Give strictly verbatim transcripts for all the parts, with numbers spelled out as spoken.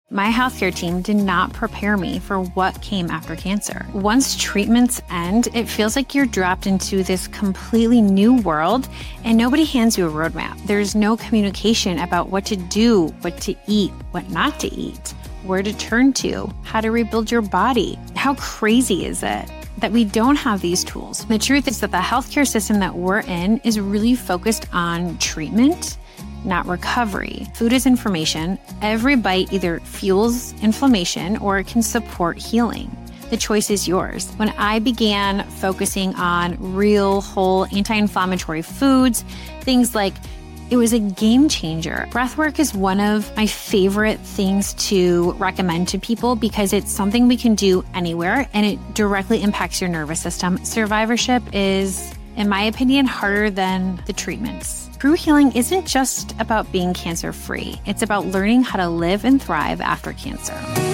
My healthcare team did not prepare me for what came after cancer. Once treatments end, it feels like you're dropped into this completely new world and nobody hands you a roadmap. There's no communication about what to do, what to eat, what not to eat, where to turn to, how to rebuild your body. How crazy is it that we don't have these tools? The truth is that the healthcare system that we're in is really focused on treatment, not recovery. Food is information. Every bite either fuels inflammation or it can support healing. The choice is yours. When I began focusing on real, whole, anti-inflammatory foods, things like it was a game changer. Breathwork is one of my favorite things to recommend to people because it's something we can do anywhere and it directly impacts your nervous system. Survivorship is, in my opinion, harder than the treatments. True healing isn't just about being cancer-free. It's about learning how to live and thrive after cancer.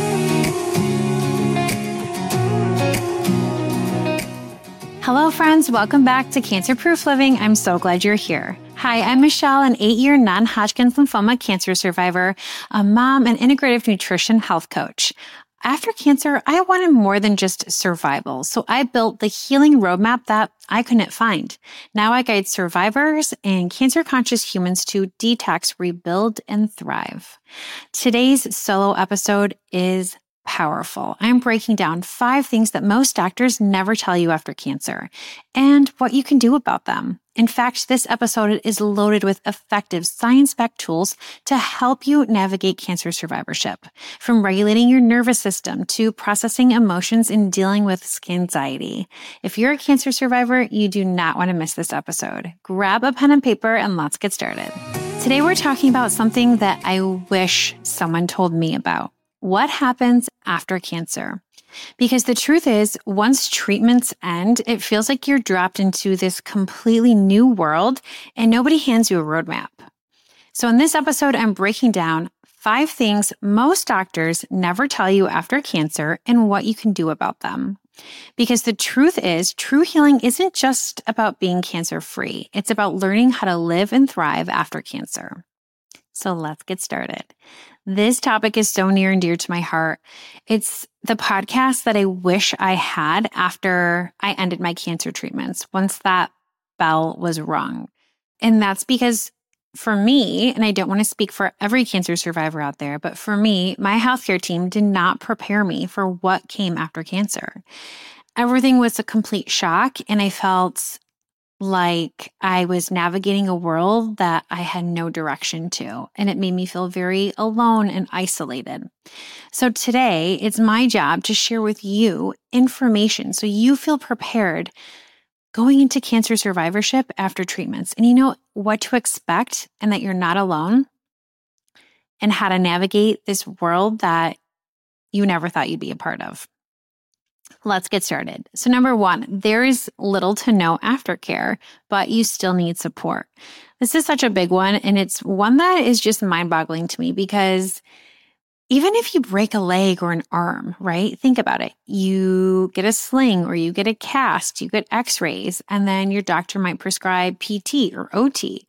Hello, friends. Welcome back to Cancer Proof Living. I'm so glad you're here. Hi, I'm Michelle, an eight-year non-Hodgkin's lymphoma cancer survivor, a mom, and integrative nutrition health coach. After cancer, I wanted more than just survival, so I built the healing roadmap that I couldn't find. Now I guide survivors and cancer-conscious humans to detox, rebuild, and thrive. Today's solo episode is powerful. I'm breaking down five things that most doctors never tell you after cancer and what you can do about them. In fact, this episode is loaded with effective science-backed tools to help you navigate cancer survivorship, from regulating your nervous system to processing emotions and dealing with anxiety. If you're a cancer survivor, you do not want to miss this episode. Grab a pen and paper and let's get started. Today, we're talking about something that I wish someone told me about. What happens after cancer? Because the truth is, once treatments end, it feels like you're dropped into this completely new world and nobody hands you a roadmap. So in this episode, I'm breaking down five things most doctors never tell you after cancer and what you can do about them. Because the truth is, true healing isn't just about being cancer-free. It's about learning how to live and thrive after cancer. So let's get started. This topic is so near and dear to my heart. It's the podcast that I wish I had after I ended my cancer treatments, once that bell was rung. And that's because for me, and I don't want to speak for every cancer survivor out there, but for me, my healthcare team did not prepare me for what came after cancer. Everything was a complete shock, and I felt like I was navigating a world that I had no direction to, and it made me feel very alone and isolated. So today, it's my job to share with you information so you feel prepared going into cancer survivorship after treatments, and you know what to expect and that you're not alone, and how to navigate this world that you never thought you'd be a part of. Let's get started. So number one, there is little to no aftercare, but you still need support. This is such a big one, and it's one that is just mind-boggling to me because even if you break a leg or an arm, right? Think about it. You get a sling or you get a cast, you get x-rays, and then your doctor might prescribe P T or O T.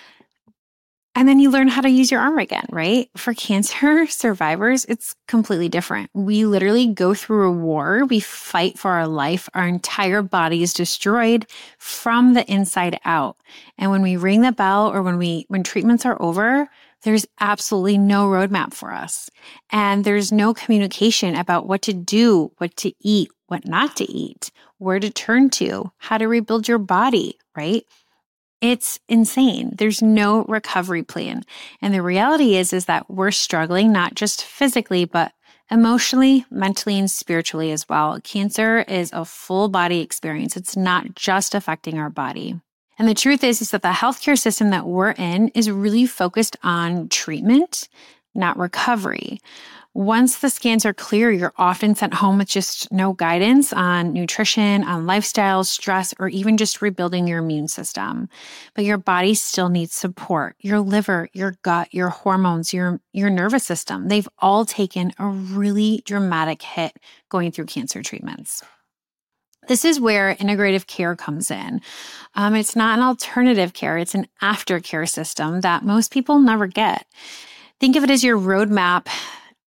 And then you learn how to use your arm again, right? For cancer survivors, it's completely different. We literally go through a war. We fight for our life. Our entire body is destroyed from the inside out. And when we ring the bell or when we when treatments are over, there's absolutely no roadmap for us. And there's no communication about what to do, what to eat, what not to eat, where to turn to, how to rebuild your body, right? It's insane. There's no recovery plan. And the reality is, is that we're struggling not just physically, but emotionally, mentally, and spiritually as well. Cancer is a full body experience. It's not just affecting our body. And the truth is, is that the healthcare system that we're in is really focused on treatment, not recovery. Once the scans are clear, you're often sent home with just no guidance on nutrition, on lifestyle, stress, or even just rebuilding your immune system. But your body still needs support. Your liver, your gut, your hormones, your, your nervous system, they've all taken a really dramatic hit going through cancer treatments. This is where integrative care comes in. Um, it's not an alternative care. It's an aftercare system that most people never get. Think of it as your roadmap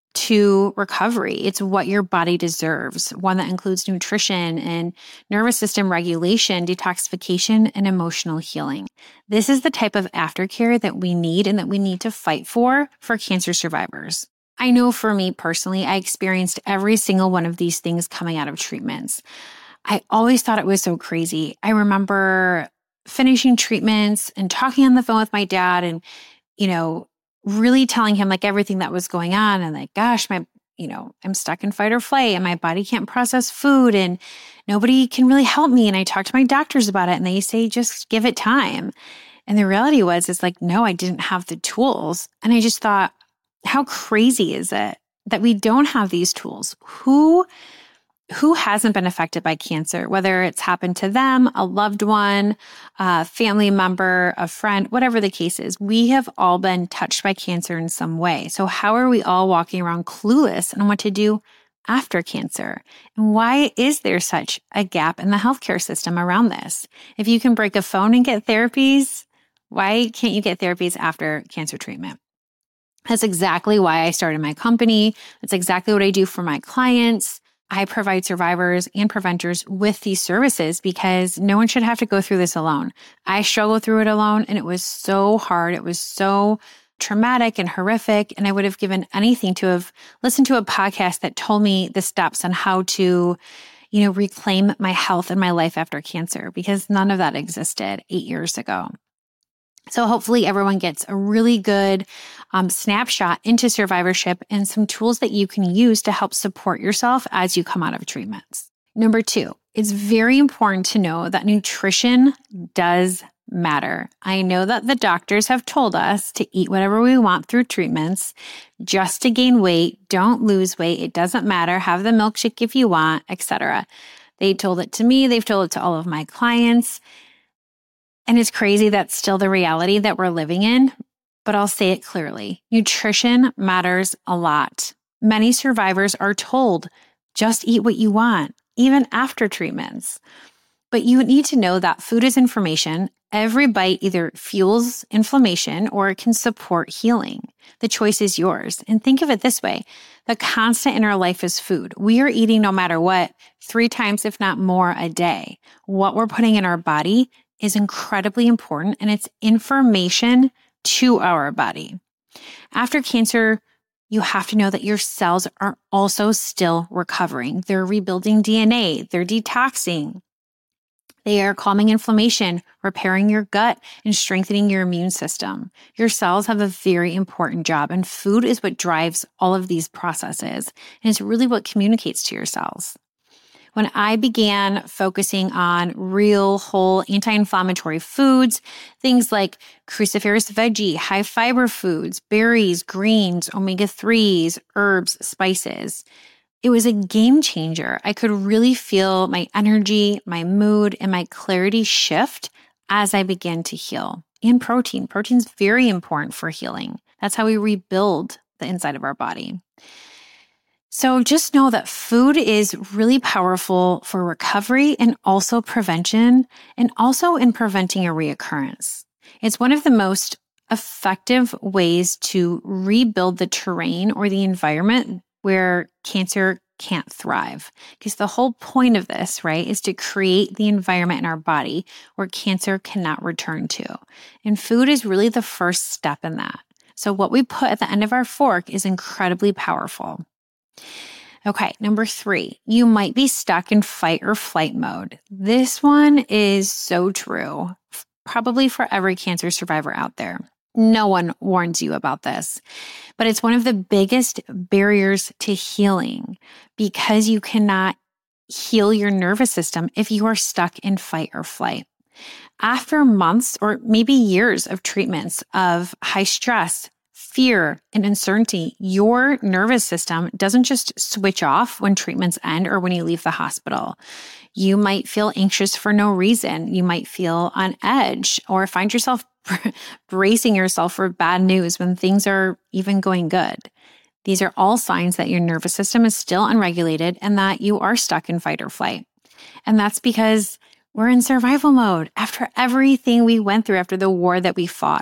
to recovery. It's what your body deserves, one that includes nutrition and nervous system regulation, detoxification, and emotional healing. This is the type of aftercare that we need and that we need to fight for for cancer survivors. I know for me personally, I experienced every single one of these things coming out of treatments. I always thought it was so crazy. I remember finishing treatments and talking on the phone with my dad and, you know, really telling him like everything that was going on and like, gosh, my, you know, I'm stuck in fight or flight and my body can't process food and nobody can really help me. And I talked to my doctors about it and they say, just give it time. And the reality was, it's like, no, I didn't have the tools. And I just thought, how crazy is it that we don't have these tools? Who Who hasn't been affected by cancer, whether it's happened to them, a loved one, a family member, a friend, whatever the case is, we have all been touched by cancer in some way. So how are we all walking around clueless on what to do after cancer? And why is there such a gap in the healthcare system around this? If you can break a phone and get therapies, why can't you get therapies after cancer treatment? That's exactly why I started my company. That's exactly what I do for my clients. I provide survivors and preventers with these services because no one should have to go through this alone. I struggled through it alone and it was so hard. It was so traumatic and horrific. And I would have given anything to have listened to a podcast that told me the steps on how to, you know, reclaim my health and my life after cancer, because none of that existed eight years ago. So hopefully everyone gets a really good um, snapshot into survivorship and some tools that you can use to help support yourself as you come out of treatments. Number two, it's very important to know that nutrition does matter. I know that the doctors have told us to eat whatever we want through treatments just to gain weight. Don't lose weight. It doesn't matter. Have the milkshake if you want, et cetera. They told it to me. They've told it to all of my clients. And it's crazy that's still the reality that we're living in, but I'll say it clearly. Nutrition matters a lot. Many survivors are told, just eat what you want, even after treatments. But you need to know that food is information. Every bite either fuels inflammation or it can support healing. The choice is yours. And think of it this way. The constant in our life is food. We are eating no matter what, three times, if not more, a day. What we're putting in our body is incredibly important, and it's information to our body. After cancer, you have to know that your cells are also still recovering. They're rebuilding D N A, they're detoxing. They are calming inflammation, repairing your gut, and strengthening your immune system. Your cells have a very important job, and food is what drives all of these processes, and it's really what communicates to your cells. When I began focusing on real, whole, anti-inflammatory foods, things like cruciferous veggie, high fiber foods, berries, greens, omega threes, herbs, spices, it was a game changer. I could really feel my energy, my mood, and my clarity shift as I began to heal. And protein. Protein's very important for healing. That's how we rebuild the inside of our body. So just know that food is really powerful for recovery and also prevention, and also in preventing a reoccurrence. It's one of the most effective ways to rebuild the terrain or the environment where cancer can't thrive. Because the whole point of this, right, is to create the environment in our body where cancer cannot return to. And food is really the first step in that. So what we put at the end of our fork is incredibly powerful. Okay, number three, you might be stuck in fight or flight mode. This one is so true, probably for every cancer survivor out there. No one warns you about this, but it's one of the biggest barriers to healing because you cannot heal your nervous system if you are stuck in fight or flight. After months or maybe years of treatments of high stress, fear, and uncertainty, your nervous system doesn't just switch off when treatments end or when you leave the hospital. You might feel anxious for no reason. You might feel on edge or find yourself bracing yourself for bad news when things are even going good. These are all signs that your nervous system is still unregulated and that you are stuck in fight or flight. And that's because we're in survival mode after everything we went through, after the war that we fought.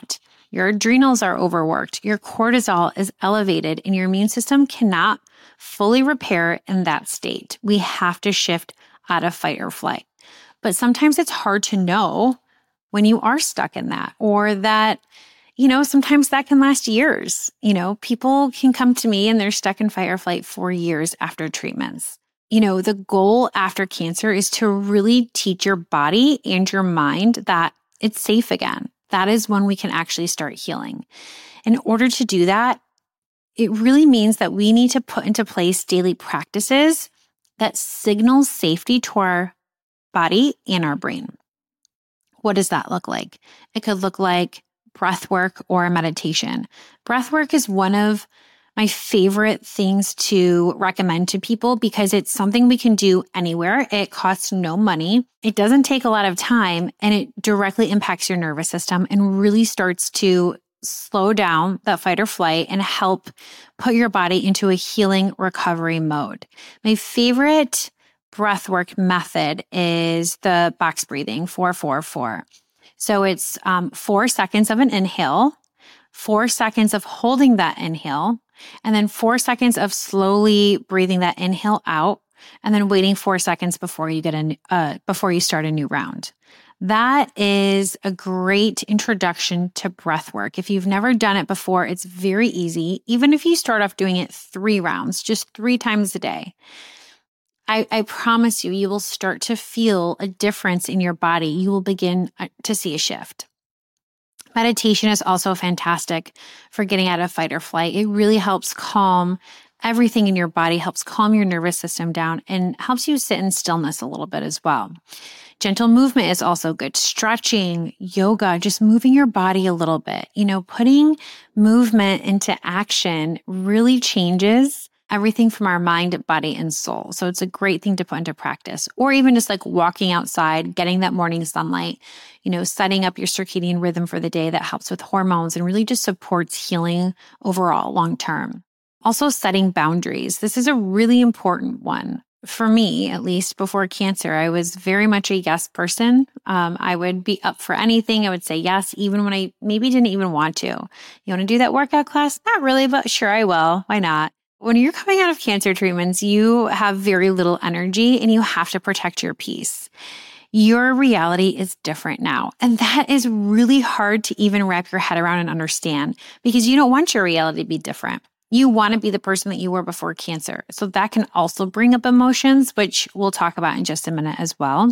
your adrenals are overworked, your cortisol is elevated, and your immune system cannot fully repair in that state. We have to shift out of fight or flight. But sometimes it's hard to know when you are stuck in that, or that, you know, sometimes that can last years. You know, people can come to me and they're stuck in fight or flight for years after treatments. You know, the goal after cancer is to really teach your body and your mind that it's safe again. That is when we can actually start healing. In order to do that, it really means that we need to put into place daily practices that signal safety to our body and our brain. What does that look like? It could look like breath work or meditation. Breath work is one of my favorite things to recommend to people because it's something we can do anywhere. It costs no money. It doesn't take a lot of time, and it directly impacts your nervous system and really starts to slow down that fight or flight and help put your body into a healing recovery mode. My favorite breathwork method is the box breathing, four four four. So it's um, four seconds of an inhale, four seconds of holding that inhale, and then four seconds of slowly breathing that inhale out, and then waiting four seconds before you get a uh, before you start a new round. That is a great introduction to breath work. If you've never done it before, it's very easy. Even if you start off doing it three rounds, just three times a day, I, I promise you, you will start to feel a difference in your body. You will begin to see a shift. Meditation is also fantastic for getting out of fight or flight. It really helps calm everything in your body, helps calm your nervous system down, and helps you sit in stillness a little bit as well. Gentle movement is also good. Stretching, yoga, just moving your body a little bit. You know, putting movement into action really changes everything from our mind, body, and soul. So it's a great thing to put into practice. Or even just like walking outside, getting that morning sunlight, you know, setting up your circadian rhythm for the day that helps with hormones and really just supports healing overall long term. Also, setting boundaries. This is a really important one. For me, at least before cancer, I was very much a yes person. Um, I would be up for anything. I would say yes, even when I maybe didn't even want to. You want to do that workout class? Not really, but sure, I will. Why not? When you're coming out of cancer treatments, you have very little energy and you have to protect your peace. Your reality is different now. And that is really hard to even wrap your head around and understand because you don't want your reality to be different. You want to be the person that you were before cancer. So that can also bring up emotions, which we'll talk about in just a minute as well.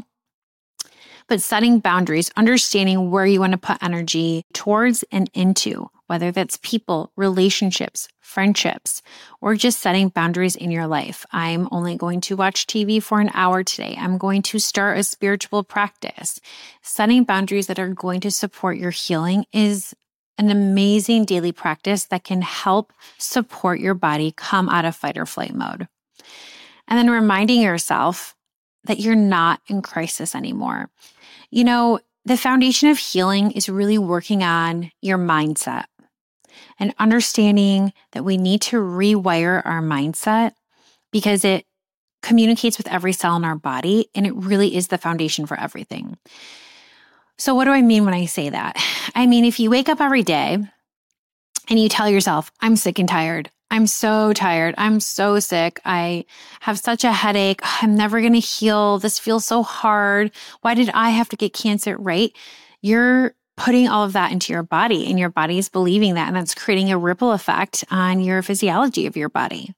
But setting boundaries, understanding where you want to put energy towards and into, whether that's people, relationships, friendships, or just setting boundaries in your life. I'm only going to watch T V for an hour today. I'm going to start a spiritual practice. Setting boundaries that are going to support your healing is an amazing daily practice that can help support your body come out of fight or flight mode. And then reminding yourself that you're not in crisis anymore. You know, the foundation of healing is really working on your mindset and understanding that we need to rewire our mindset because it communicates with every cell in our body and it really is the foundation for everything. So what do I mean when I say that? I mean, if you wake up every day and you tell yourself, I'm sick and tired. I'm so tired. I'm so sick. I have such a headache. I'm never going to heal. This feels so hard. Why did I have to get cancer? Right? You're putting all of that into your body and your body is believing that. And that's creating a ripple effect on your physiology of your body.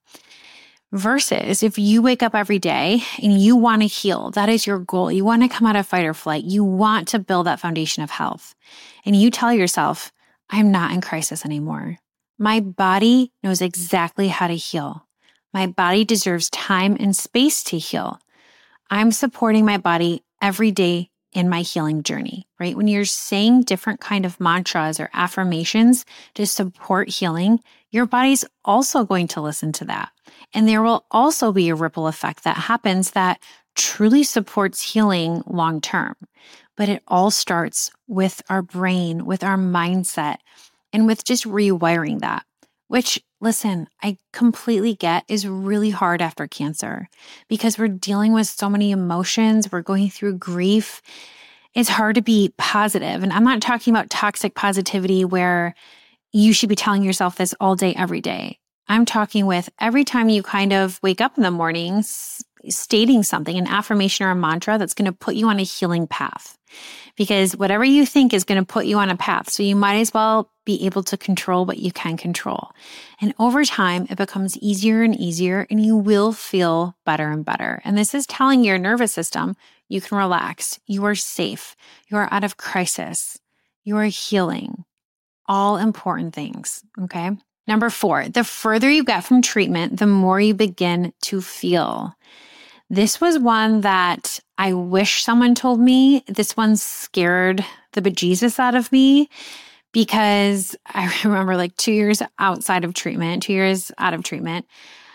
Versus if you wake up every day and you want to heal, that is your goal. You want to come out of fight or flight. You want to build that foundation of health. And you tell yourself, I'm not in crisis anymore. My body knows exactly how to heal. My body deserves time and space to heal. I'm supporting my body every day in my healing journey, right? When you're saying different kind of mantras or affirmations to support healing, your body's also going to listen to that. And there will also be a ripple effect that happens that truly supports healing long term. But it all starts with our brain, with our mindset, and with just rewiring that, which, listen, I completely get is really hard after cancer because we're dealing with so many emotions. We're going through grief. it's hard to be positive. And I'm not talking about toxic positivity where you should be telling yourself this all day, every day. I'm talking with every time you kind of wake up in the mornings, stating something, an affirmation or a mantra that's going to put you on a healing path. Because whatever you think is going to put you on a path. So you might as well be able to control what you can control. And over time, it becomes easier and easier, and you will feel better and better. And this is telling your nervous system, you can relax. You are safe. You are out of crisis. You are healing. All important things. Okay. Number four, the further you get from treatment, the more you begin to feel. This was one that I wish someone told me. This one scared the bejesus out of me because I remember like two years outside of treatment, two years out of treatment,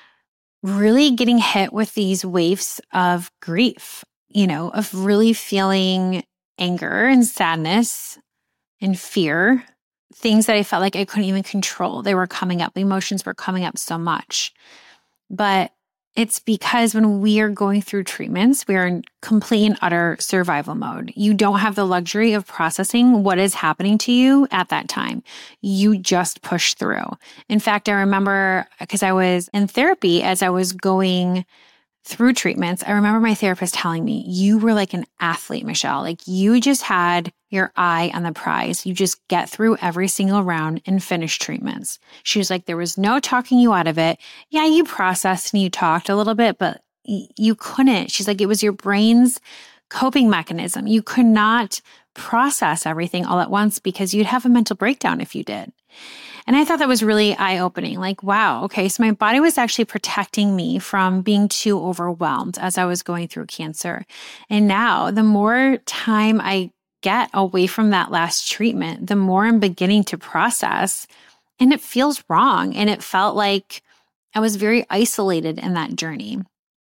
really getting hit with these waves of grief, you know, of really feeling anger and sadness and fear, things that I felt like I couldn't even control. They were coming up. The emotions were coming up so much. But it's because when we are going through treatments, we are in complete and utter survival mode. You don't have the luxury of processing what is happening to you at that time. You just push through. In fact, I remember because I was in therapy as I was going through treatments, I remember my therapist telling me, you were like an athlete, Michelle. Like you just had your eye on the prize. You just get through every single round and finish treatments. She was like, there was no talking you out of it. Yeah, you processed and you talked a little bit, but y- you couldn't. She's like, it was your brain's coping mechanism. You could not process everything all at once because you'd have a mental breakdown if you did. And I thought that was really eye-opening. Like, wow, okay, so my body was actually protecting me from being too overwhelmed as I was going through cancer. And now the more time I get away from that last treatment, the more I'm beginning to process. And it feels wrong. And it felt like I was very isolated in that journey.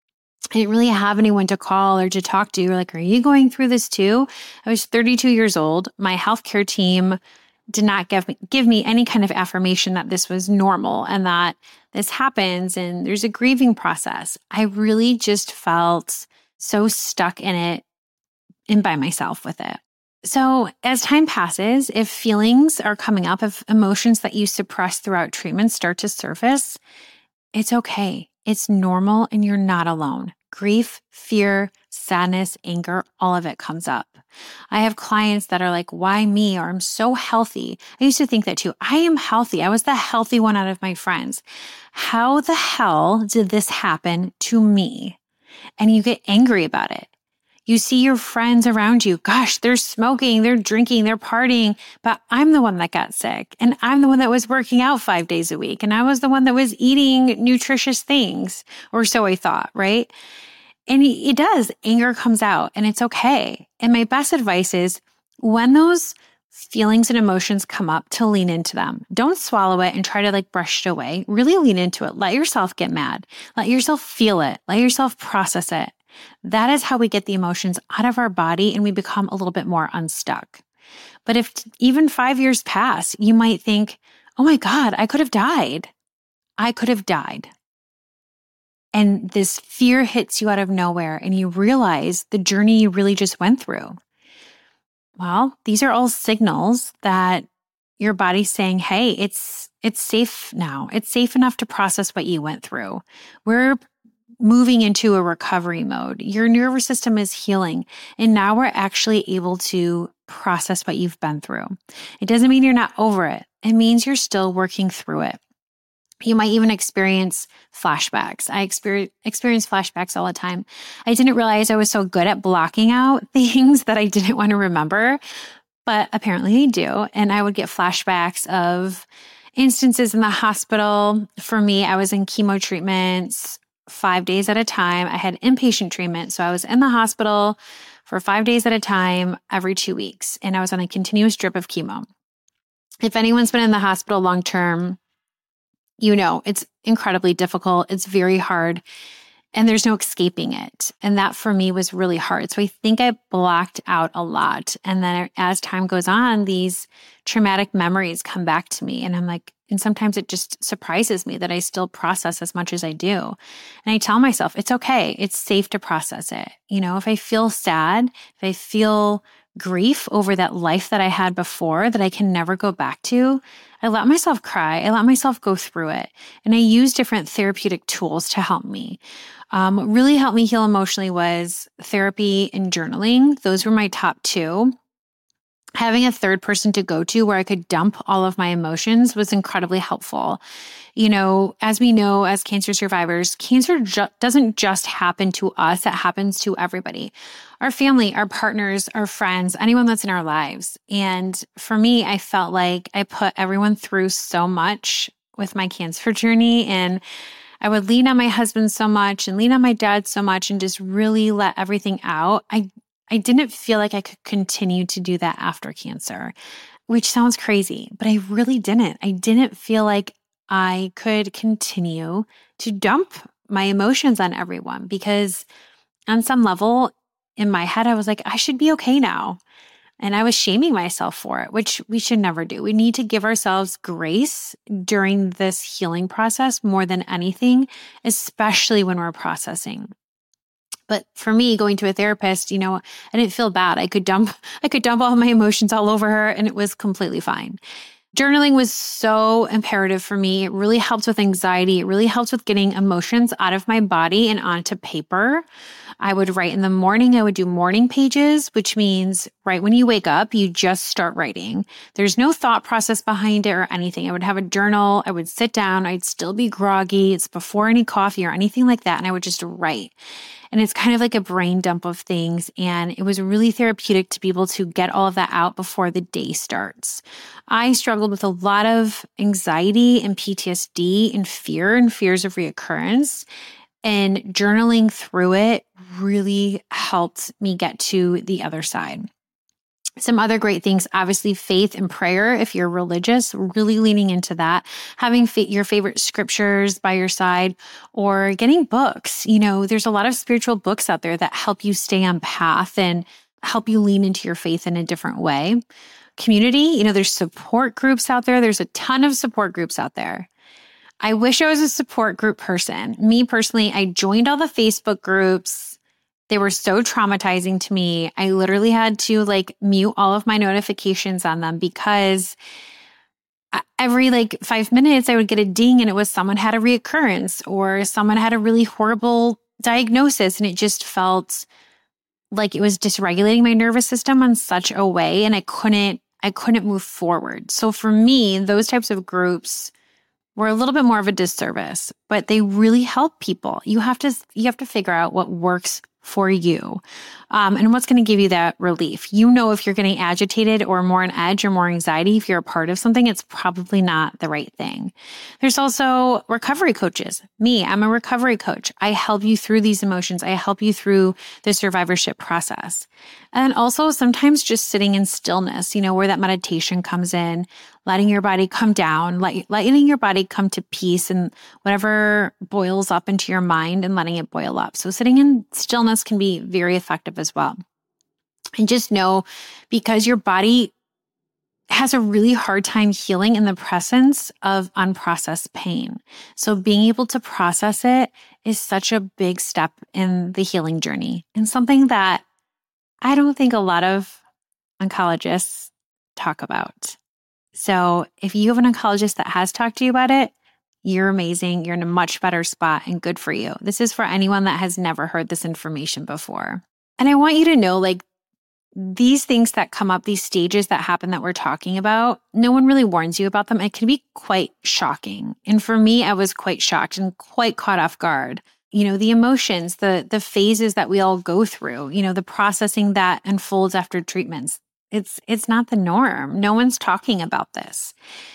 I didn't really have anyone to call or to talk to. Like, are you going through this too? I was thirty-two years old. My healthcare team did not give me, give me any kind of affirmation that this was normal and that this happens and there's a grieving process. I really just felt so stuck in it and by myself with it. So as time passes, if feelings are coming up, if emotions that you suppress throughout treatment start to surface, it's okay. It's normal and you're not alone. Grief, fear, sadness, anger, all of it comes up. I have clients that are like, why me? Or I'm so healthy. I used to think that too. I am healthy. I was the healthy one out of my friends. How the hell did this happen to me? And you get angry about it. You see your friends around you. Gosh, they're smoking, they're drinking, they're partying, but I'm the one that got sick. And I'm the one that was working out five days a week. And I was the one that was eating nutritious things, or so I thought, right? And it does. Anger comes out and it's okay. And my best advice is when those feelings and emotions come up, to lean into them. Don't swallow it and try to like brush it away. Really lean into it. Let yourself get mad. Let yourself feel it. Let yourself process it. That is how we get the emotions out of our body and we become a little bit more unstuck. But if t- even five years pass, you might think, oh my God, I could have died. I could have died. And this fear hits you out of nowhere and you realize the journey you really just went through. Well, these are all signals that your body's saying, hey, it's it's safe now. It's safe enough to process what you went through. We're moving into a recovery mode. Your nervous system is healing. And now we're actually able to process what you've been through. It doesn't mean you're not over it. It means you're still working through it. You might even experience flashbacks. I experience, experience flashbacks all the time. I didn't realize I was so good at blocking out things that I didn't want to remember, but apparently I do. And I would get flashbacks of instances in the hospital. For me, I was in chemo treatments five days at a time. I had inpatient treatment. So I was in the hospital for five days at a time every two weeks. And I was on a continuous drip of chemo. If anyone's been in the hospital long-term, you know, it's incredibly difficult. It's very hard and there's no escaping it. And that for me was really hard. So I think I blocked out a lot. And then as time goes on, these traumatic memories come back to me. And I'm like, and sometimes it just surprises me that I still process as much as I do. And I tell myself, it's okay. It's safe to process it. You know, if I feel sad, if I feel grief over that life that I had before that I can never go back to, I let myself cry. I let myself go through it. And I use different therapeutic tools to help me. Um, what really helped me heal emotionally was therapy and journaling. Those were my top two. Having a third person to go to where I could dump all of my emotions was incredibly helpful. You know, as we know, as cancer survivors, cancer ju- doesn't just happen to us. It happens to everybody, our family, our partners, our friends, anyone that's in our lives. And for me, I felt like I put everyone through so much with my cancer journey, and I would lean on my husband so much and lean on my dad so much and just really let everything out. I I didn't feel like I could continue to do that after cancer, which sounds crazy, but I really didn't. I didn't feel like I could continue to dump my emotions on everyone because on some level in my head, I was like, I should be okay now. And I was shaming myself for it, which we should never do. We need to give ourselves grace during this healing process more than anything, especially when we're processing. But for me, going to a therapist, you know, I didn't feel bad. I could dump, I could dump all my emotions all over her and it was completely fine. Journaling was so imperative for me. It really helps with anxiety. It really helps with getting emotions out of my body and onto paper. I would write in the morning. I would do morning pages, which means right when you wake up, you just start writing. There's no thought process behind it or anything. I would have a journal. I would sit down. I'd still be groggy. It's before any coffee or anything like that. And I would just write. And it's kind of like a brain dump of things. And it was really therapeutic to be able to get all of that out before the day starts. I struggled with a lot of anxiety and P T S D and fear and fears of reoccurrence. And journaling through it really helped me get to the other side. Some other great things, obviously faith and prayer. If you're religious, really leaning into that, having fa- your favorite scriptures by your side or getting books. You know, there's a lot of spiritual books out there that help you stay on path and help you lean into your faith in a different way. Community, you know, there's support groups out there. There's a ton of support groups out there. I wish I was a support group person. Me personally, I joined all the Facebook groups. They were so traumatizing to me. I literally had to like mute all of my notifications on them because every like five minutes I would get a ding and it was someone had a reoccurrence or someone had a really horrible diagnosis. And it just felt like it was dysregulating my nervous system in such a way. And I couldn't, I couldn't move forward. So for me, those types of groups were a little bit more of a disservice, but they really help people. You have to, you have to figure out what works for you um, and what's going to give you that relief. You know, if you're getting agitated or more on edge or more anxiety, if you're a part of something, it's probably not the right thing. There's also recovery coaches. Me, I'm a recovery coach. I help you through these emotions. I help you through the survivorship process. And also sometimes just sitting in stillness, you know, where that meditation comes in, letting your body come down, let, letting your body come to peace and whatever boils up into your mind and letting it boil up. So sitting in stillness can be very effective as well. And just know, because your body has a really hard time healing in the presence of unprocessed pain. So being able to process it is such a big step in the healing journey and something that I don't think a lot of oncologists talk about. So if you have an oncologist that has talked to you about it, you're amazing. You're in a much better spot and good for you. This is for anyone that has never heard this information before. And I want you to know, like, these things that come up, these stages that happen that we're talking about, no one really warns you about them. It can be quite shocking. And for me, I was quite shocked and quite caught off guard. You know, the emotions, the the phases that we all go through, you know, the processing that unfolds after treatments. It's it's not the norm. No one's talking about this.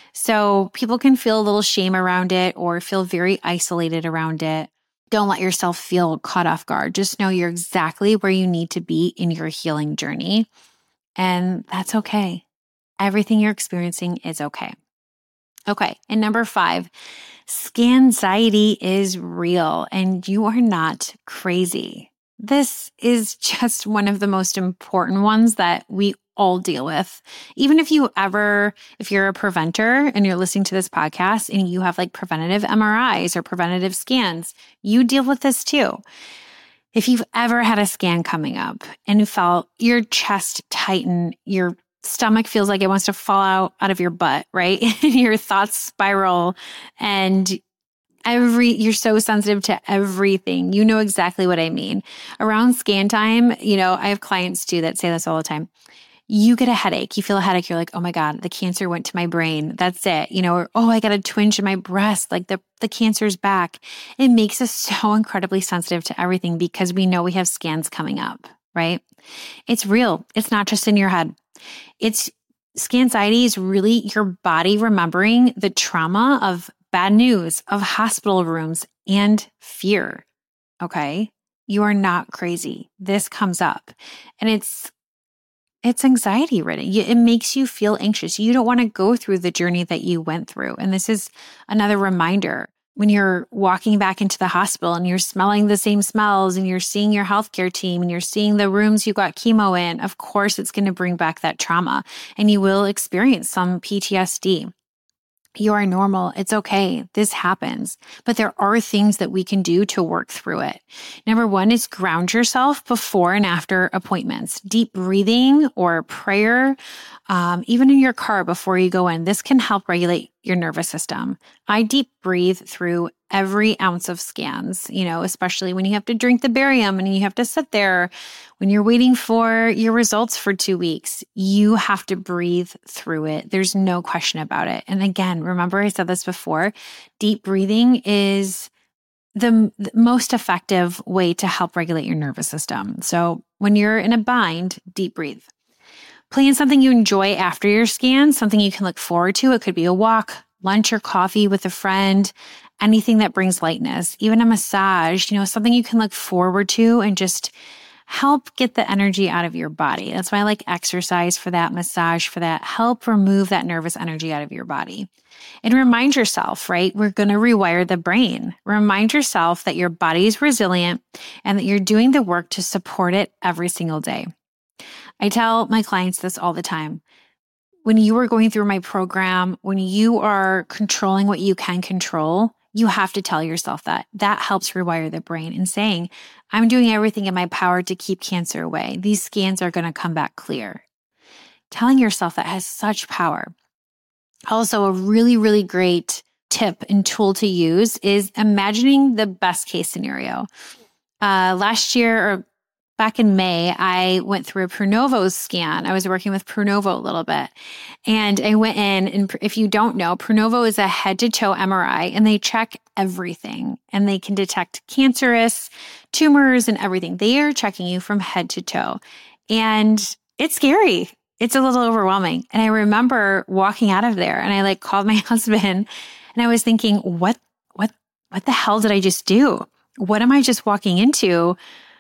So people can feel a little shame around it or feel very isolated around it. Don't let yourself feel caught off guard. Just know you're exactly where you need to be in your healing journey. And that's okay. Everything you're experiencing is okay. Okay. And number five, scanxiety is real and you are not crazy. This is just one of the most important ones that we all deal with. Even if you ever, if you're a preventer and you're listening to this podcast and you have like preventative M R Is or preventative scans, you deal with this too. If you've ever had a scan coming up and you felt your chest tighten, your stomach feels like it wants to fall out, out of your butt, right? And your thoughts spiral and every, you're so sensitive to everything. You know exactly what I mean. Around scan time, you know, I have clients too that say this all the time. You get a headache, you feel a headache, you're like, oh my God, the cancer went to my brain. That's it. You know, or, oh, I got a twinge in my breast, like the, the cancer's back. It makes us so incredibly sensitive to everything because we know we have scans coming up, right? It's real. It's not just in your head. It's scanxiety is really your body remembering the trauma of bad news, of hospital rooms, and fear. Okay? You are not crazy. This comes up. And it's It's anxiety ridden. It makes you feel anxious. You don't want to go through the journey that you went through. And this is another reminder when you're walking back into the hospital and you're smelling the same smells and you're seeing your healthcare team and you're seeing the rooms you got chemo in, of course, it's going to bring back that trauma and you will experience some P T S D. You are normal. It's okay. This happens. But there are things that we can do to work through it. Number one is ground yourself before and after appointments. Deep breathing or prayer, um, even in your car before you go in. This can help regulate your nervous system. I deep breathe through every ounce of scans, you know, especially when you have to drink the barium and you have to sit there when you're waiting for your results for two weeks. You have to breathe through it. There's no question about it. And again, remember I said this before, deep breathing is the, the most effective way to help regulate your nervous system. So when you're in a bind, deep breathe. Plan something you enjoy after your scan, something you can look forward to. It could be a walk, lunch or coffee with a friend, anything that brings lightness, even a massage, you know, something you can look forward to and just help get the energy out of your body. That's why I like exercise for that, massage for that, help remove that nervous energy out of your body. And remind yourself, right? We're going to rewire the brain. Remind yourself that your body is resilient and that you're doing the work to support it every single day. I tell my clients this all the time. When you are going through my program, when you are controlling what you can control, you have to tell yourself that. That helps rewire the brain and saying, I'm doing everything in my power to keep cancer away. These scans are going to come back clear. Telling yourself that has such power. Also, a really, really great tip and tool to use is imagining the best case scenario. Uh, last year, or back in May, I went through a Pronovo scan. I was working with Pronovo a little bit. And I went in, and if you don't know, Pronovo is a head-to-toe M R I, and they check everything. And they can detect cancerous tumors and everything. They are checking you from head to toe. And it's scary. It's a little overwhelming. And I remember walking out of there, and I like called my husband, and I was thinking, what, what, what the hell did I just do? What am I just walking into?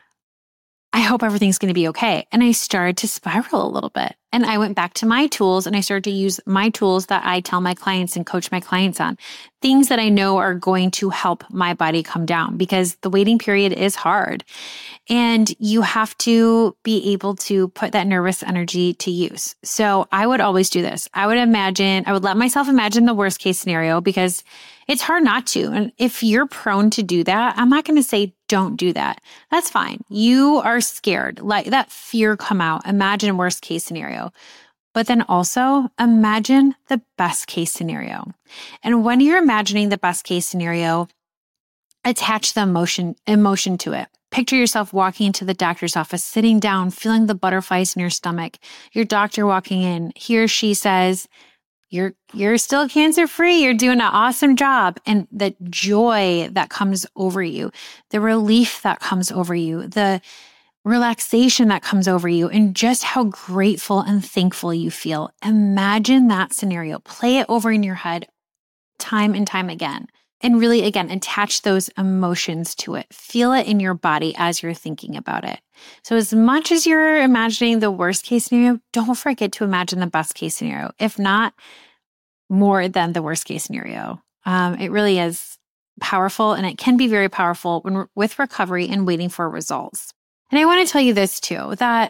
I hope everything's going to be okay. And I started to spiral a little bit. And I went back to my tools and I started to use my tools that I tell my clients and coach my clients on. Things that I know are going to help my body come down because the waiting period is hard. And you have to be able to put that nervous energy to use. So I would always do this. I would imagine, I would let myself imagine the worst case scenario because it's hard not to. And if you're prone to do that, I'm not going to say don't do that. That's fine. You are scared. Let that fear come out. Imagine worst case scenario. But then also imagine the best case scenario. And when you're imagining the best case scenario, attach the emotion, emotion to it. Picture yourself walking into the doctor's office, sitting down, feeling the butterflies in your stomach. Your doctor walking in, he or she says, You're you're still cancer-free. You're doing an awesome job. And the joy that comes over you, the relief that comes over you, the relaxation that comes over you, and just how grateful and thankful you feel. Imagine that scenario. Play it over in your head time and time again. And really, again, attach those emotions to it. Feel it in your body as you're thinking about it. So as much as you're imagining the worst case scenario, don't forget to imagine the best case scenario. If not, more than the worst case scenario. Um, it really is powerful, and it can be very powerful when we're with recovery and waiting for results. And I want to tell you this too, that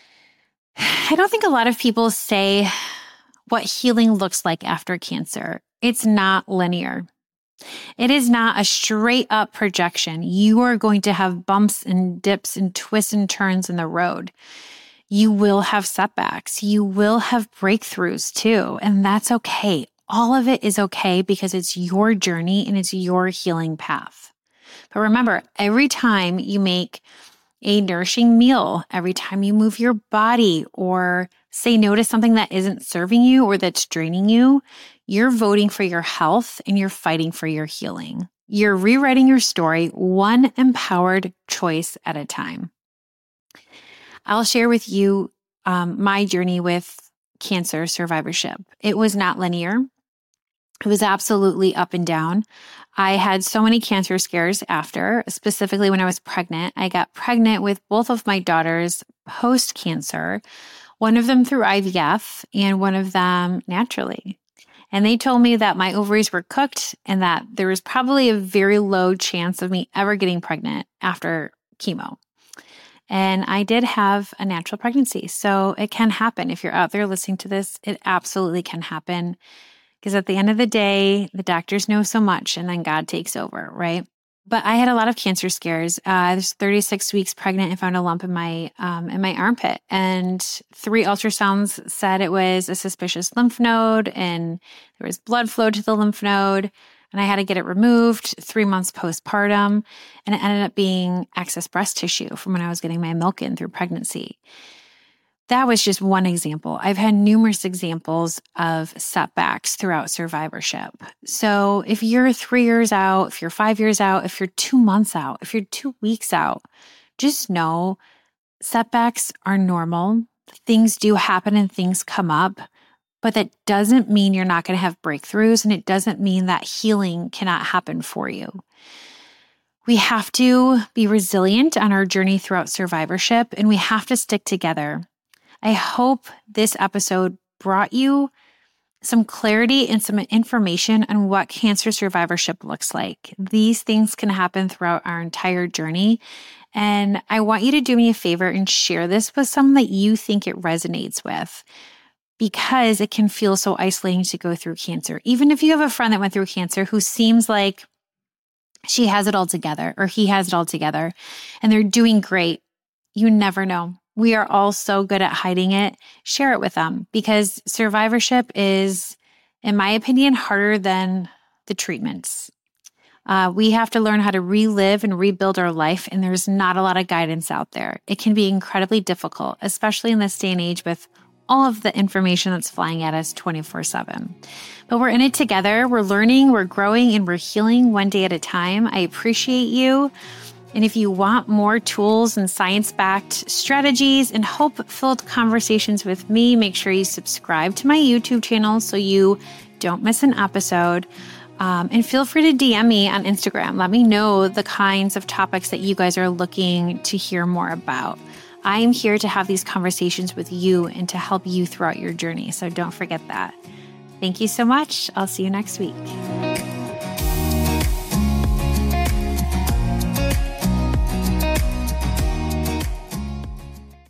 I don't think a lot of people say what healing looks like after cancer. It's not linear. It is not a straight up projection. You are going to have bumps and dips and twists and turns in the road. You will have setbacks. You will have breakthroughs too. And that's okay. All of it is okay because it's your journey and it's your healing path. But remember, every time you make a nourishing meal, every time you move your body or say no to something that isn't serving you or that's draining you, you're voting for your health and you're fighting for your healing. You're rewriting your story one empowered choice at a time. I'll share with you um, my journey with cancer survivorship. It was not linear. It was absolutely up and down. I had so many cancer scares after, specifically when I was pregnant. I got pregnant with both of my daughters post-cancer, one of them through I V F and one of them naturally. And they told me that my ovaries were cooked and that there was probably a very low chance of me ever getting pregnant after chemo. And I did have a natural pregnancy. So it can happen. If you're out there listening to this, it absolutely can happen. Because at the end of the day, the doctors know so much and then God takes over, right? But I had a lot of cancer scares. Uh, I was thirty-six weeks pregnant and found a lump in my um, in my armpit. And three ultrasounds said it was a suspicious lymph node and there was blood flow to the lymph node. And I had to get it removed three months postpartum. And it ended up being excess breast tissue from when I was getting my milk in through pregnancy. That was just one example. I've had numerous examples of setbacks throughout survivorship. So if you're three years out, if you're five years out, if you're two months out, if you're two weeks out, just know setbacks are normal. Things do happen and things come up, but that doesn't mean you're not going to have breakthroughs, and it doesn't mean that healing cannot happen for you. We have to be resilient on our journey throughout survivorship, and we have to stick together. I hope this episode brought you some clarity and some information on what cancer survivorship looks like. These things can happen throughout our entire journey. And I want you to do me a favor and share this with someone that you think it resonates with, because it can feel so isolating to go through cancer. Even if you have a friend that went through cancer who seems like she has it all together or he has it all together and they're doing great, you never know. We are all so good at hiding it. Share it with them, because survivorship is, in my opinion, harder than the treatments. Uh, we have to learn how to relive and rebuild our life, and there's not a lot of guidance out there. It can be incredibly difficult, especially in this day and age with all of the information that's flying at us twenty-four seven. But we're in it together. We're learning, we're growing, and we're healing one day at a time. I appreciate you. And if you want more tools and science-backed strategies and hope-filled conversations with me, make sure you subscribe to my YouTube channel so you don't miss an episode. Um, and feel free to D M me on Instagram. Let me know the kinds of topics that you guys are looking to hear more about. I am here to have these conversations with you and to help you throughout your journey. So don't forget that. Thank you so much. I'll see you next week.